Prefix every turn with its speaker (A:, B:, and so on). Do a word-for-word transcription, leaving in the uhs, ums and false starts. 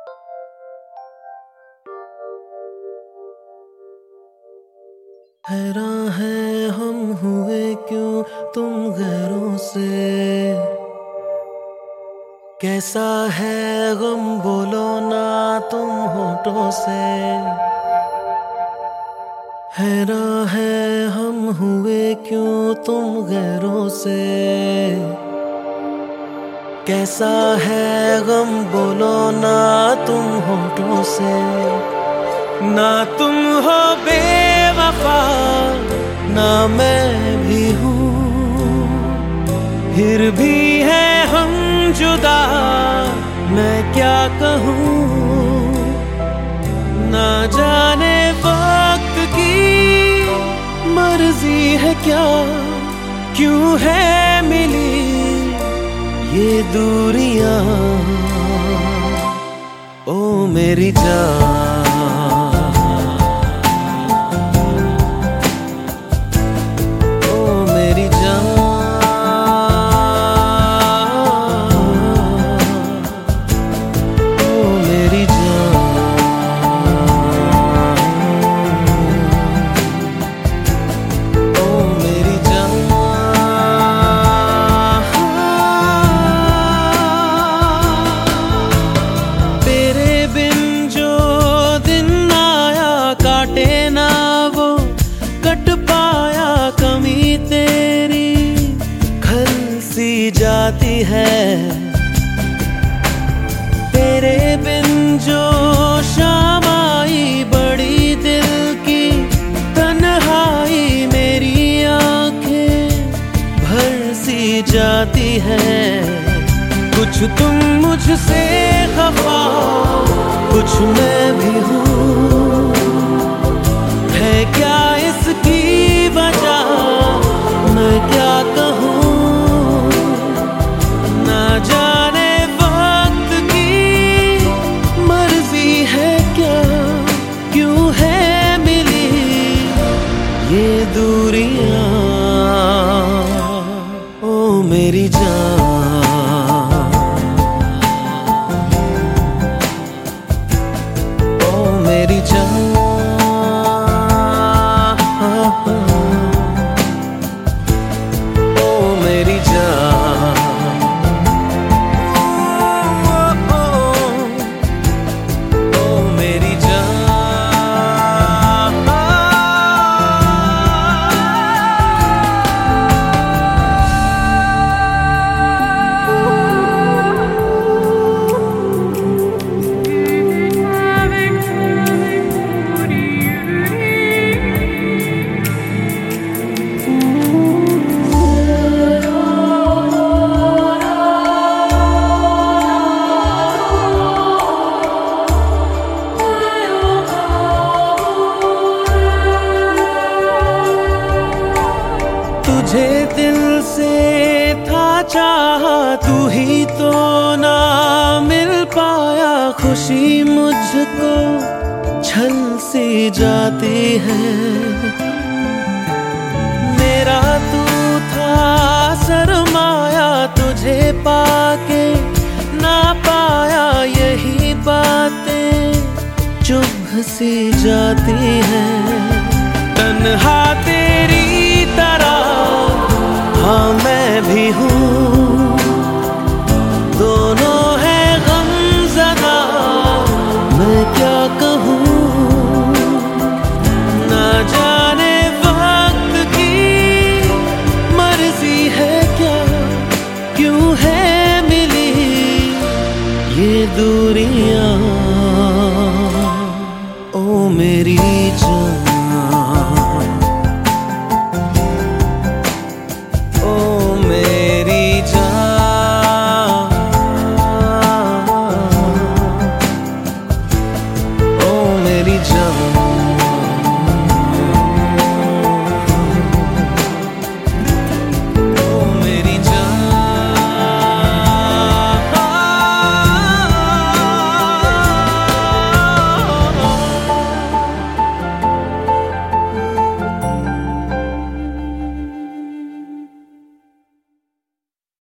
A: हैरान है हम हुए क्यों तुम गैरों से, कैसा है गम बोलो ना तुम होठों से। हैरान है हम हुए क्यों तुम गैरों से, कैसा है गम बोलो ना तुम होठों से। ना तुम हो बेवफा ना मैं भी हूँ, फिर भी है हम जुदा मैं क्या कहूँ। ना जाने वक्त की मर्जी है क्या, क्यों है मिली ये दूरियां। ओ मेरी जान, जाती है तेरे बिन जो शाम आई, बड़ी दिल की तन्हाई मेरी आंखें भर सी जाती है। कुछ तुम मुझसे खफा कुछ मैं भी हूँ, है क्या इसकी वजह मैं क्या कहूँ। जाने वक्त की मर्जी है क्या, क्यों है मिली ये दूरियां। ओ मेरी जान, ओ मेरी जान, ओ मेरी जान। तुझे दिल से था चाहा, तू ही तो ना मिल पाया। खुशी मुझको छल सी जाती है, मेरा तू था सरमाया। तुझे पाके ना पाया, यही बातें चुभ सी जाती हैं। तन्हा तेरी तरह हाँ मैं भी हूँ, दोनों है गमज़दा मैं क्या कहूँ। ना जाने वक्त की मर्जी है क्या, क्यों है मिली ये दूरियां।